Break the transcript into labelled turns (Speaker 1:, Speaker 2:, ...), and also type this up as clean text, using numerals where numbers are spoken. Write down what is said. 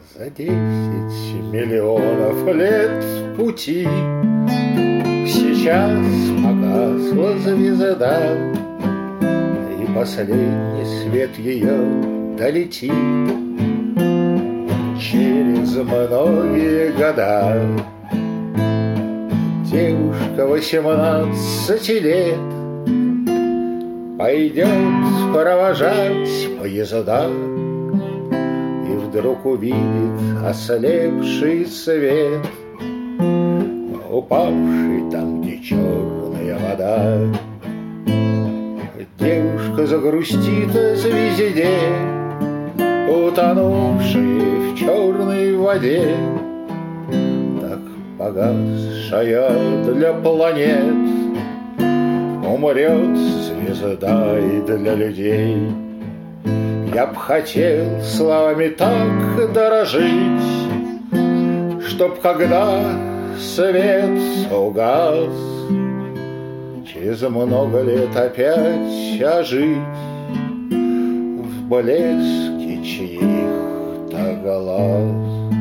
Speaker 1: За 10 миллионов лет пути сейчас погасла звезда, и последний свет ее долетит через многие года. Девушка 18 лет пойдет провожать поезда, и вдруг увидит ослепший свет, упавший там, где черная вода. Девушка загрустит о звезде, утонувшей в черной воде, так погасшая для планет. Умрет звезда и для людей. Я б хотел словами так дорожить, чтоб когда свет угас, через много лет опять ожить в блеске чьих-то глаз.